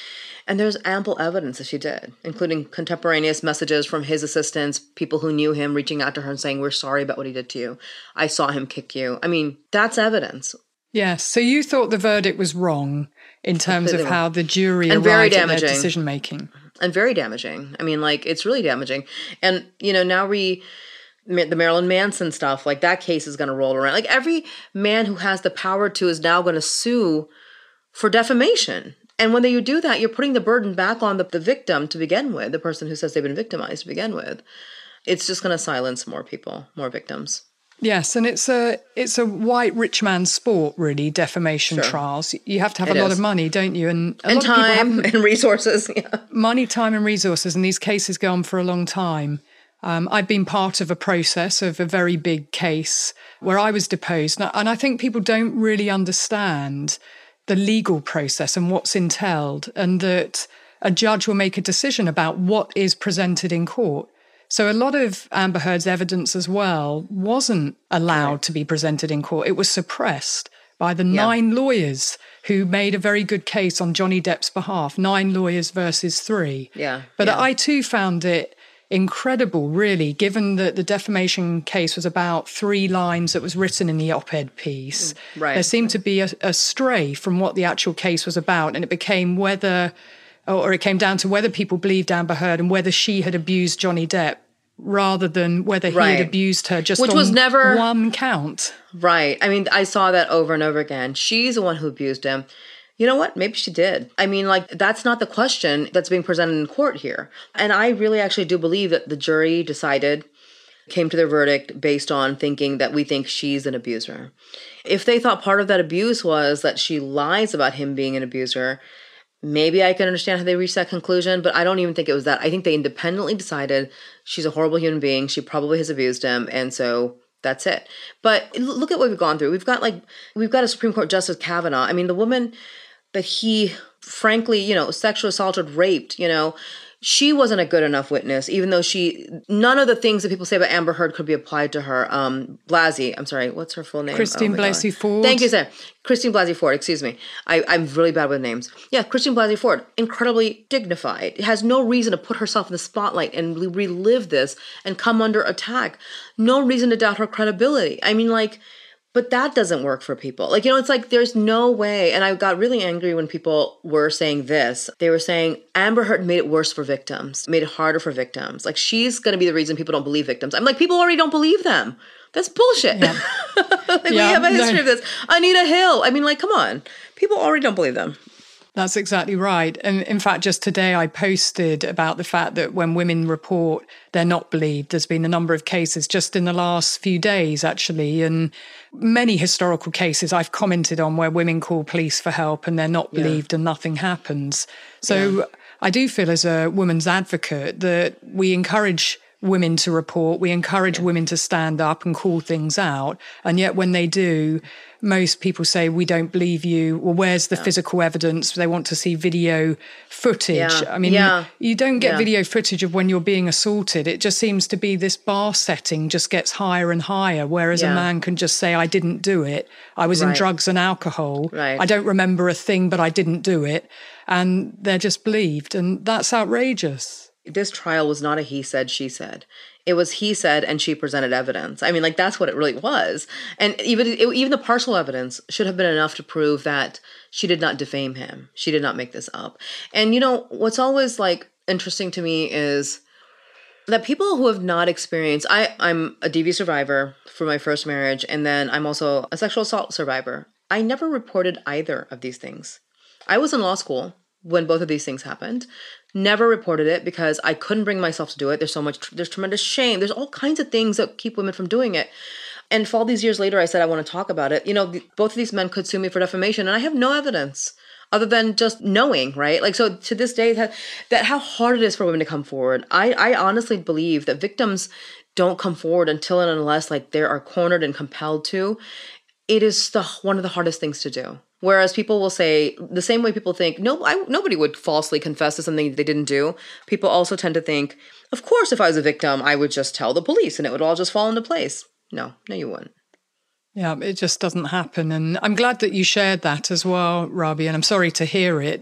Speaker 6: And there's ample evidence that she did, including contemporaneous messages from his assistants, people who knew him reaching out to her and saying, we're sorry about what he did to you. I saw him kick you. I mean, that's evidence.
Speaker 5: Yes. So you thought the verdict was wrong in terms of how the jury
Speaker 6: and very
Speaker 5: arrived at
Speaker 6: damaging.
Speaker 5: their decision-making.
Speaker 6: And very damaging. I mean, like, it's really damaging. And, you know, now we... the Marilyn Manson stuff, like that case is going to roll around. Like every man who has the power to is now going to sue for defamation. And when you do that, you're putting the burden back on the, the victim to begin with, the person who says they've been victimized to begin with. It's just going to silence more people, more victims.
Speaker 5: Yes, and it's a it's a white rich man sport, really, defamation
Speaker 6: Sure.
Speaker 5: trials. You have to have
Speaker 6: It
Speaker 5: a lot
Speaker 6: is.
Speaker 5: of money, don't you? And a
Speaker 6: And
Speaker 5: lot of people
Speaker 6: time
Speaker 5: haven't-
Speaker 6: and resources. Yeah.
Speaker 5: money, time, and resources, and these cases go on for a long time. Um, I've been part of a process of a very big case where I was deposed. And I think people don't really understand the legal process and what's entailed, and that a judge will make a decision about what is presented in court. So a lot of Amber Heard's evidence as well wasn't allowed
Speaker 6: Right.
Speaker 5: to be presented in court. It was suppressed by the
Speaker 6: Yeah.
Speaker 5: nine lawyers who made a very good case on Johnny Depp's behalf, nine lawyers versus three.
Speaker 6: Yeah.
Speaker 5: But
Speaker 6: yeah.
Speaker 5: I too found it incredible, really, given that the defamation case was about three lines that was written in the op-ed piece.
Speaker 6: Right.
Speaker 5: There seemed to be a, a stray from what the actual case was about, and it became whether, or it came down to whether people believed Amber Heard and whether she had abused Johnny Depp, rather than whether he
Speaker 6: Right.
Speaker 5: had abused her just
Speaker 6: Which
Speaker 5: on
Speaker 6: was never-
Speaker 5: one count.
Speaker 6: Right. I mean, I saw that over and over again. She's the one who abused him. You know what? Maybe she did. I mean, like, that's not the question that's being presented in court here. And I really actually do believe that the jury decided, came to their verdict based on thinking that we think she's an abuser. If they thought part of that abuse was that she lies about him being an abuser, maybe I can understand how they reached that conclusion, but I don't even think it was that. I think they independently decided she's a horrible human being. She probably has abused him. And so that's it. But look at what we've gone through. We've got like, we've got a Supreme Court Justice Kavanaugh. I mean, the woman that he frankly, you know, sexually assaulted, raped, you know, she wasn't a good enough witness, even though she, none of the things that people say about Amber Heard could be applied to her. Um, Blasey, I'm sorry, what's her full name?
Speaker 5: Christine
Speaker 6: Oh my God.
Speaker 5: Blasey Ford.
Speaker 6: Thank you, sir. Christine Blasey Ford, excuse me. I, I'm really bad with names. Yeah, Christine Blasey Ford, incredibly dignified, has no reason to put herself in the spotlight and re- relive this and come under attack. No reason to doubt her credibility. I mean, like, but that doesn't work for people. Like, you know, it's like there's no way. And I got really angry when people were saying this. They were saying Amber Heard made it worse for victims, made it harder for victims. Like, she's going to be the reason people don't believe victims. I'm like, people already don't believe them. That's bullshit.
Speaker 5: Yeah.
Speaker 6: Like, we
Speaker 5: Yeah,
Speaker 6: have a history
Speaker 5: no.
Speaker 6: of this. Anita Hill. I mean, like, come on. People already don't believe them.
Speaker 5: That's exactly right. And in fact, just today I posted about the fact that when women report, they're not believed. There's been a number of cases just in the last few days, actually, and many historical cases I've commented on where women call police for help and they're not
Speaker 6: Yeah.
Speaker 5: believed and nothing happens. So
Speaker 6: Yeah.
Speaker 5: I do feel as a woman's advocate that we encourage women to report, we encourage women to stand up and call things out. And yet when they do, most people say, we don't believe you. Well, where's the physical evidence? They want to see video footage.
Speaker 6: Yeah.
Speaker 5: I mean,
Speaker 6: Yeah.
Speaker 5: you don't get
Speaker 6: Yeah.
Speaker 5: video footage of when you're being assaulted. It just seems to be this bar setting just gets higher and higher, whereas
Speaker 6: Yeah.
Speaker 5: a man can just say, I didn't do it. I was in
Speaker 6: Right.
Speaker 5: drugs and alcohol.
Speaker 6: Right.
Speaker 5: I don't remember a thing, but I didn't do it. And they're just believed. And that's outrageous.
Speaker 6: This trial was not a he said, she said. It was he said and she presented evidence. I mean, like, that's what it really was. And even it, even the partial evidence should have been enough to prove that she did not defame him. She did not make this up. And, you know, what's always, like, interesting to me is that people who have not experienced, I, I'm a D V survivor for my first marriage, and then I'm also a sexual assault survivor. I never reported either of these things. I was in law school when both of these things happened. Never reported it because I couldn't bring myself to do it. There's so much, there's tremendous shame. There's all kinds of things that keep women from doing it. And for all these years later, I said, I want to talk about it. You know, the, both of these men could sue me for defamation, and I have no evidence other than just knowing, right? Like, so to this day, that, that how hard it is for women to come forward. I, I honestly believe that victims don't come forward until and unless, like, they are cornered and compelled to. It is the one of the hardest things to do. Whereas people will say, the same way people think, no, I, nobody would falsely confess to something they didn't do. People also tend to think, of course, if I was a victim, I would just tell the police and it would all just fall into place. No, no, you wouldn't.
Speaker 5: Yeah, it just doesn't happen. And I'm glad that you shared that as well, Rabi, and I'm sorry to hear it.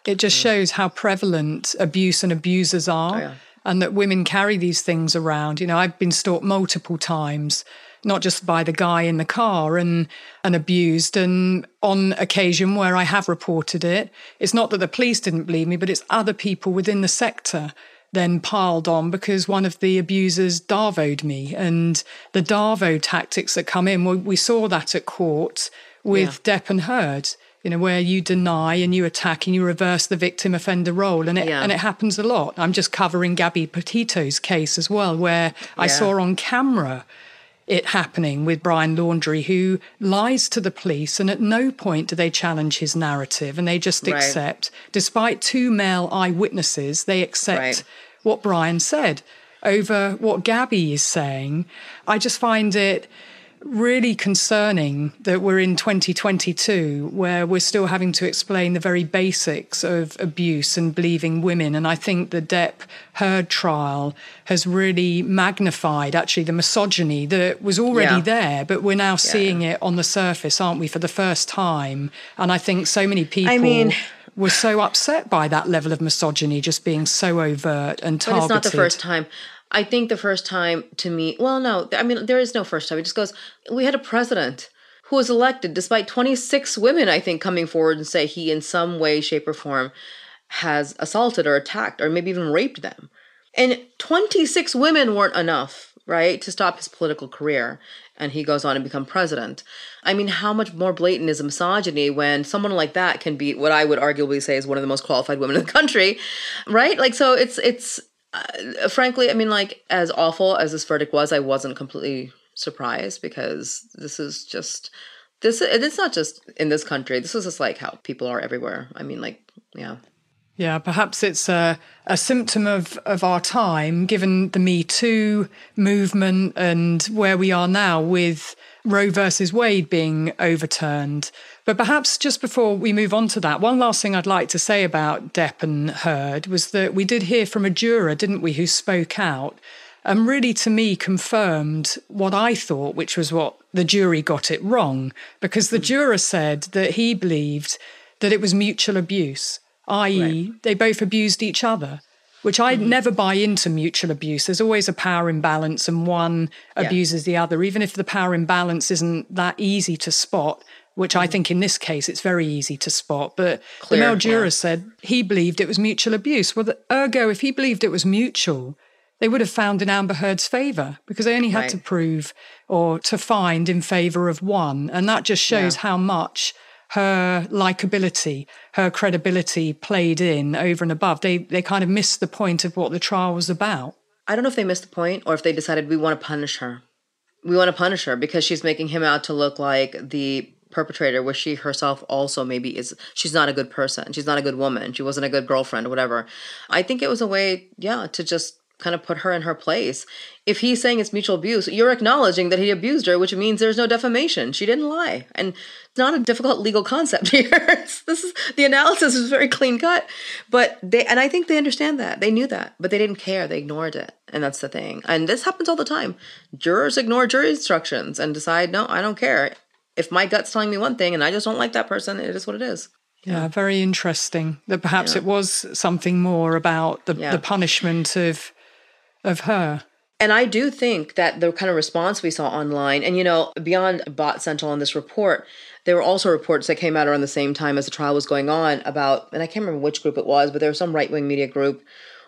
Speaker 5: It just mm. shows how prevalent abuse and abusers are, oh, yeah. and that women carry these things around. You know, I've been stalked multiple times, not just by the guy in the car and and abused. And on occasion where I have reported it, it's not that the police didn't believe me, but it's other people within the sector then piled on because one of the abusers Darvoed me. And the Darvo tactics that come in, well, we saw that at court with yeah. Depp and Heard, you know, where you deny and you attack and you reverse the victim offender role. And it, yeah. and it happens a lot. I'm just covering Gabby Petito's case as well, where yeah. I saw on camera it happening with Brian Laundrie, who lies to the police, and at no point do they challenge his narrative, and they just right. accept, despite two male eyewitnesses, they accept right. what Brian said over what Gabby is saying. I just find it really concerning that we're in twenty twenty-two where we're still having to explain the very basics of abuse and believing women. And I think the Depp Heard trial has really magnified actually the misogyny that was already yeah. there, but we're now yeah. seeing it on the surface, aren't we, for the first time? And I think so many people I mean, were so upset by that level of misogyny just being so overt and targeted. But it's not the
Speaker 6: first time. I think the first time to me, well, no, I mean, there is no first time. It just goes, we had a president who was elected despite twenty-six women, I think, coming forward and say he in some way, shape or form has assaulted or attacked or maybe even raped them. And twenty-six women weren't enough, right, to stop his political career. And he goes on and become president. I mean, how much more blatant is a misogyny when someone like that can be what I would arguably say is one of the most qualified women in the country, right? Like, so it's, it's, Uh, frankly, I mean, like, as awful as this verdict was, I wasn't completely surprised because this is just, this. it's not just in this country. This is just like how people are everywhere. I mean, like, yeah.
Speaker 5: Yeah, perhaps it's a, a symptom of, of our time, given the Me Too movement and where we are now with Roe versus Wade being overturned. But perhaps just before we move on to that, one last thing I'd like to say about Depp and Heard was that we did hear from a juror, didn't we, who spoke out and really, to me, confirmed what I thought, which was what the jury got it wrong, because the juror said that he believed that it was mutual abuse, that is right. they both abused each other, which I mm-hmm. never buy into mutual abuse. There's always a power imbalance and one yeah. abuses the other, even if the power imbalance isn't that easy to spot, which I think in this case it's very easy to spot. But Clear, the male juror yeah. said he believed it was mutual abuse. Well, the, ergo, if he believed it was mutual, they would have found in Amber Heard's favour because they only had right. to prove or to find in favour of one. And that just shows yeah. how much her likability, her credibility played in over and above. They they kind of missed the point of what the trial was about.
Speaker 6: I don't know if they missed the point or if they decided we want to punish her. We want to punish her because she's making him out to look like the perpetrator, where she herself also maybe is, she's not a good person. She's not a good woman. She wasn't a good girlfriend or whatever. I think it was a way, yeah, to just kind of put her in her place. If he's saying it's mutual abuse, you're acknowledging that he abused her, which means there's no defamation. She didn't lie. And it's not a difficult legal concept here. It's, this is, the analysis is very clean cut. But they, and I think they understand that. They knew that, but they didn't care. They ignored it. And that's the thing. And this happens all the time. Jurors ignore jury instructions and decide, no, I don't care. If my gut's telling me one thing and I just don't like that person, it is what it is.
Speaker 5: Yeah, yeah very interesting. That perhaps yeah. it was something more about the, yeah. the punishment of of her.
Speaker 6: And I do think that the kind of response we saw online, and, you know, beyond Bot Central on this report, there were also reports that came out around the same time as the trial was going on about, and I can't remember which group it was, but there was some right-wing media group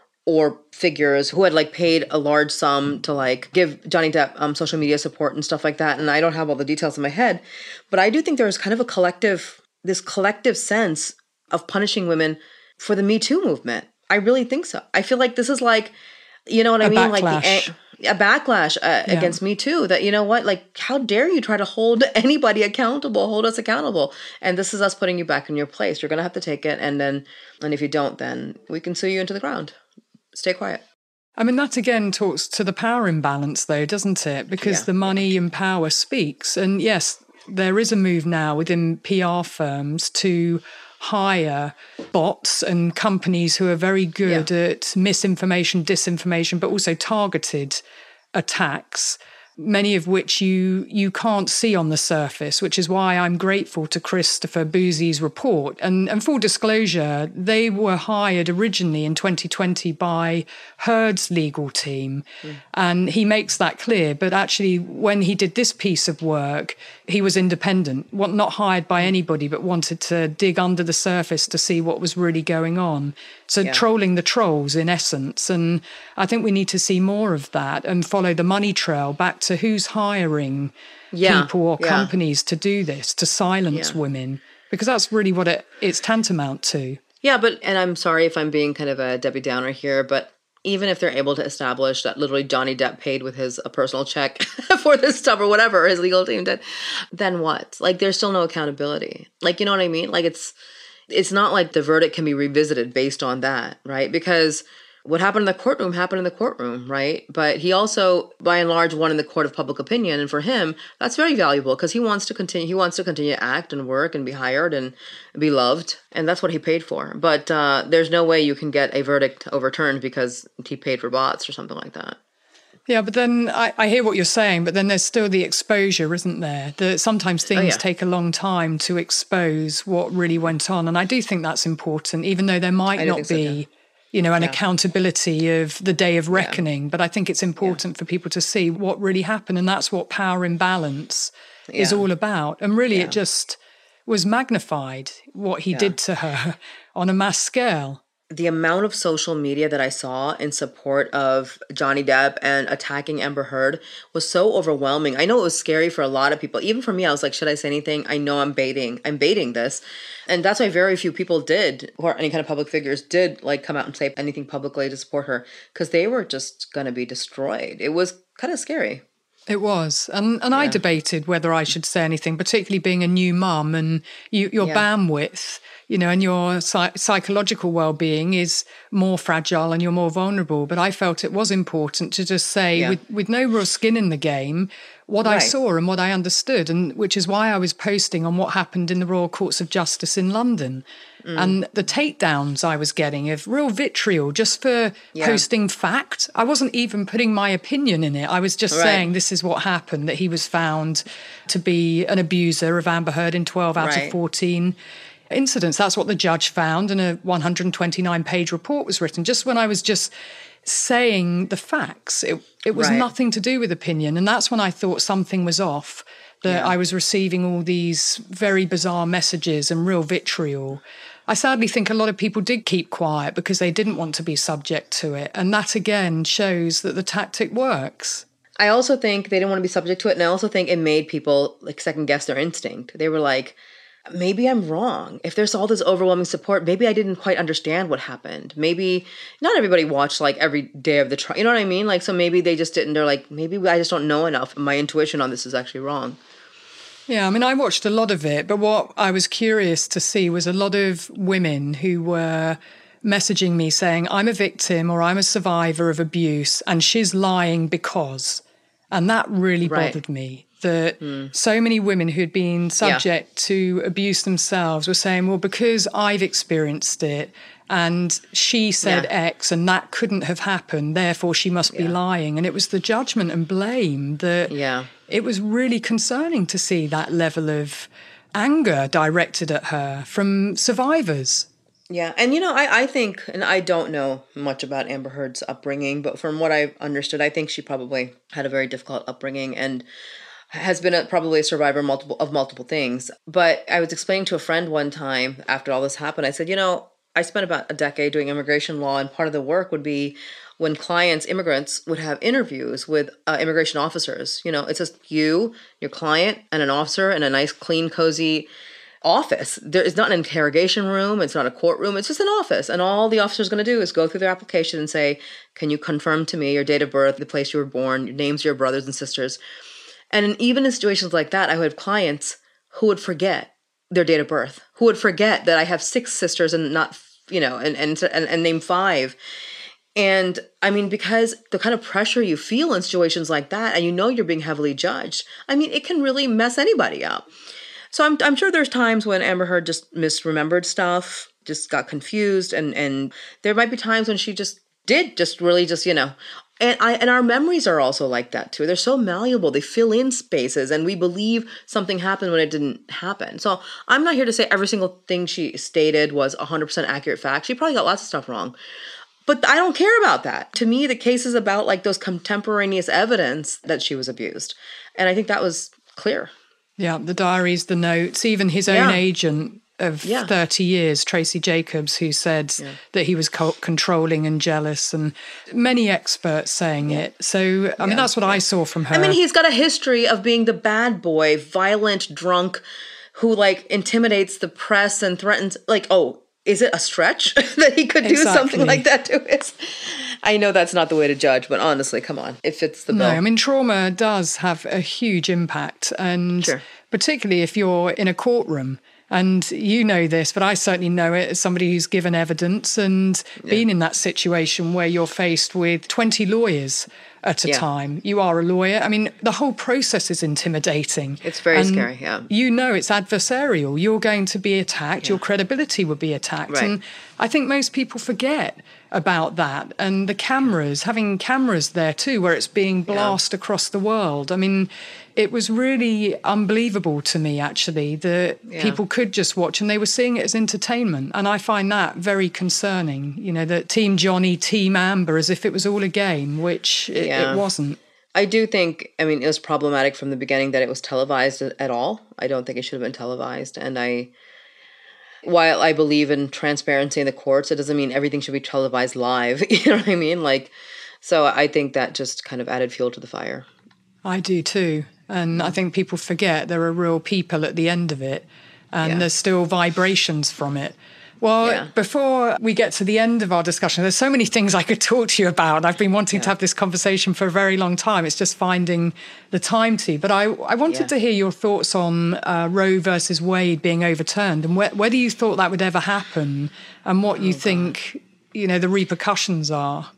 Speaker 6: or figures who had like paid a large sum to like give Johnny Depp um, social media support and stuff like that. And I don't have all the details in my head, but I do think there's kind of a collective, this collective sense of punishing women for the Me Too movement. I really think so. I feel like this is like, you know what I
Speaker 5: a
Speaker 6: mean?
Speaker 5: Backlash.
Speaker 6: Like the, a backlash uh, yeah. against Me Too, that, you know what, like, how dare you try to hold anybody accountable, hold us accountable. And this is us putting you back in your place. You're going to have to take it. And then, and if you don't, then we can sue you into the ground. Stay quiet.
Speaker 5: I mean, that again talks to the power imbalance, though, doesn't it? Because yeah. the money and power speaks. And yes, there is a move now within P R firms to hire bots and companies who are very good yeah. at misinformation, disinformation, but also targeted attacks. many of which you you can't see on the surface, which is why I'm grateful to Christopher Boozy's report. And, and full disclosure, they were hired originally in twenty twenty by Heard's legal team. Mm. And he makes that clear. But actually, when he did this piece of work, he was independent, not hired by anybody, but wanted to dig under the surface to see what was really going on. So yeah. trolling the trolls, in essence. And I think we need to see more of that and follow the money trail back to who's hiring yeah. people or yeah. companies to do this, to silence yeah. women, because that's really what it, it's tantamount to.
Speaker 6: Yeah, but, and I'm sorry if I'm being kind of a Debbie Downer here, but even if they're able to establish that literally Johnny Depp paid with his a personal check for this stuff or whatever his legal team did, then what? Like, there's still no accountability. Like, you know what I mean? Like, it's it's not like the verdict can be revisited based on that, right? Because what happened in the courtroom happened in the courtroom, right? But he also, by and large, won in the court of public opinion. And for him, that's very valuable because he wants to continue, he wants to continue to act and work and be hired and be loved. And that's what he paid for. But uh, there's no way you can get a verdict overturned because he paid for bots or something like that.
Speaker 5: Yeah, but then I, I hear what you're saying, but then there's still the exposure, isn't there? That sometimes things oh, yeah. take a long time to expose what really went on. And I do think that's important, even though there might not be, so, you know, an yeah. accountability of the day of reckoning. Yeah. But I think it's important yeah. for people to see what really happened. And that's what power imbalance yeah. is all about. And really, yeah. it just was magnified, what he yeah. did to her on a mass scale.
Speaker 6: The amount of social media that I saw in support of Johnny Depp and attacking Amber Heard was so overwhelming. I know it was scary for a lot of people. Even for me, I was like, should I say anything? I know I'm baiting. I'm baiting this. And that's why very few people did, or any kind of public figures did, like come out and say anything publicly to support her, because they were just going to be destroyed. It was kind of scary.
Speaker 5: It was. And and yeah. I debated whether I should say anything, particularly being a new mum and you, your yeah. bandwidth, you know, and your psych- psychological well-being is more fragile and you're more vulnerable. But I felt it was important to just say, yeah. with, with no real skin in the game, what right. I saw and what I understood, and which is why I was posting on what happened in the Royal Courts of Justice in London. Mm. And the takedowns I was getting of real vitriol just for yeah. posting fact. I wasn't even putting my opinion in it. I was just right. saying this is what happened, that he was found to be an abuser of Amber Heard in twelve out right. of fourteen incidents. That's what the judge found, and a one hundred twenty-nine page report was written. Just when I was just saying the facts, it, it was right. nothing to do with opinion. And that's when I thought something was off, that yeah. I was receiving all these very bizarre messages and real vitriol. I sadly think a lot of people did keep quiet because they didn't want to be subject to it. And that, again, shows that the tactic works.
Speaker 6: I also think they didn't want to be subject to it. And I also think it made people like second guess their instinct. They were like, maybe I'm wrong. If there's all this overwhelming support, maybe I didn't quite understand what happened. Maybe not everybody watched like every day of the trial. You know what I mean? Like, so maybe they just didn't. They're like, maybe I just don't know enough. My intuition on this is actually wrong.
Speaker 5: Yeah, I mean, I watched a lot of it, but what I was curious to see was a lot of women who were messaging me saying, I'm a victim or I'm a survivor of abuse and she's lying because. And that really right. bothered me. That mm. so many women who'd been subject yeah. to abuse themselves were saying, well, because I've experienced it and she said yeah. X and that couldn't have happened, therefore she must yeah. be lying. And it was the judgment and blame that yeah. it was really concerning to see that level of anger directed at her from survivors.
Speaker 6: Yeah. And, you know, I, I think, and I don't know much about Amber Heard's upbringing, but from what I've understood, I think she probably had a very difficult upbringing and has been a, probably a survivor multiple of multiple things. But I was explaining to a friend one time after all this happened, I said, you know, I spent about a decade doing immigration law, and part of the work would be when clients, immigrants, would have interviews with uh, immigration officers. You know, it's just you, your client, and an officer in a nice, clean, cozy office. There is not an interrogation room. It's not a courtroom. It's just an office. And all the officer's going to do is go through their application and say, can you confirm to me your date of birth, the place you were born, your names of your brothers and sisters? And in, even in situations like that, I would have clients who would forget their date of birth, who would forget that I have six sisters and not, you know, and and and, and name five. And I mean, because the kind of pressure you feel in situations like that, and you know you're being heavily judged, I mean, it can really mess anybody up. So I'm I'm sure there's times when Amber Heard just misremembered stuff, just got confused, and and there might be times when she just did just really just, you know, And I and our memories are also like that too. They're so malleable. They fill in spaces and we believe something happened when it didn't happen. So I'm not here to say every single thing she stated was one hundred percent accurate fact. She probably got lots of stuff wrong. But I don't care about that. To me, the case is about like those contemporaneous evidence that she was abused. And I think that was clear.
Speaker 5: Yeah, the diaries, the notes, even his
Speaker 6: yeah.
Speaker 5: own agent of yeah. thirty years, Tracy Jacobs, who said yeah. that he was co- controlling and jealous, and many experts saying yeah. it. So, I mean, yeah. that's what yeah. I saw from her.
Speaker 6: I mean, he's got a history of being the bad boy, violent, drunk, who like intimidates the press and threatens, like, oh, is it a stretch that he could do exactly. something like that to his... I know that's not the way to judge, but honestly, come on. It fits the bill.
Speaker 5: No, I mean, trauma does have a huge impact. And
Speaker 6: sure.
Speaker 5: particularly if you're in a courtroom, and you know this, but I certainly know it as somebody who's given evidence and yeah. been in that situation where you're faced with twenty lawyers at a yeah. time. You are a lawyer. I mean, the whole process is intimidating.
Speaker 6: It's very and scary, yeah.
Speaker 5: You know it's adversarial. You're going to be attacked. Yeah. Your credibility will be attacked.
Speaker 6: Right.
Speaker 5: And I think most people forget about that. And the cameras, having cameras there too, where it's being blast yeah. across the world. I mean, it was really unbelievable to me, actually, that yeah. people could just watch and they were seeing it as entertainment. And I find that very concerning, you know, that Team Johnny, Team Amber, as if it was all a game, which it, yeah. it wasn't.
Speaker 6: I do think, I mean, it was problematic from the beginning that it was televised at all. I don't think it should have been televised. And I, while I believe in transparency in the courts, it doesn't mean everything should be televised live. You know what I mean? Like, so I think that just kind of added fuel to the fire.
Speaker 5: I do too. And I think people forget there are real people at the end of it, and yeah. there's still vibrations from it. Well, yeah. before we get to the end of our discussion, there's so many things I could talk to you about. I've been wanting yeah. to have this conversation for a very long time. It's just finding the time to. But I, I wanted yeah. to hear your thoughts on uh, Roe versus Wade being overturned, and wh- whether you thought that would ever happen, and what oh, you God. think, you know, the repercussions are.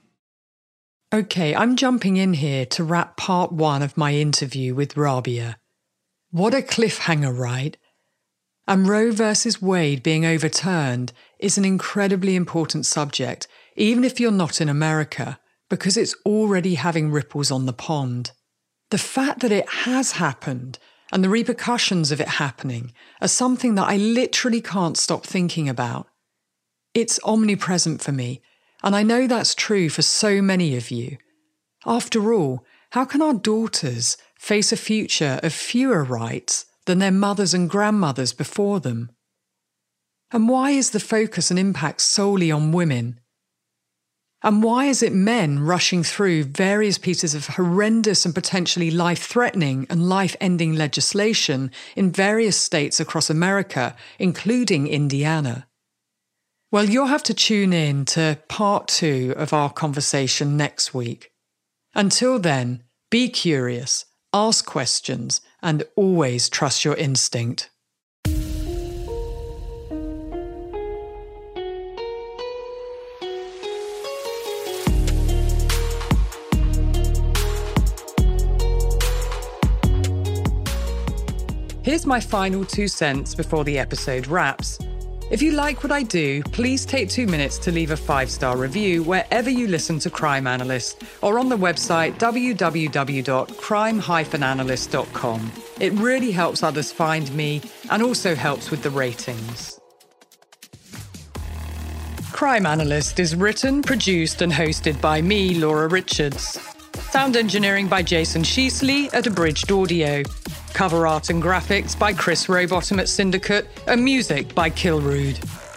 Speaker 5: Okay, I'm jumping in here to wrap part one of my interview with Rabia. What a cliffhanger, right? And Roe versus Wade being overturned is an incredibly important subject, even if you're not in America, because it's already having ripples on the pond. The fact that it has happened and the repercussions of it happening are something that I literally can't stop thinking about. It's omnipresent for me. And I know that's true for so many of you. After all, how can our daughters face a future of fewer rights than their mothers and grandmothers before them? And why is the focus and impact solely on women? And why is it men rushing through various pieces of horrendous and potentially life-threatening and life-ending legislation in various states across America, including Indiana? Well, you'll have to tune in to part two of our conversation next week. Until then, be curious, ask questions, and always trust your instinct. Here's my final two cents before the episode wraps. If you like what I do, please take two minutes to leave a five-star review wherever you listen to Crime Analyst or on the website w w w dot crime dash analyst dot com. It really helps others find me and also helps with the ratings. Crime Analyst is written, produced and hosted by me, Laura Richards. Sound engineering by Jason Sheasley at Abridged Audio. Cover art and graphics by Chris Rowbottom at Syndicate, and music by Kilrude.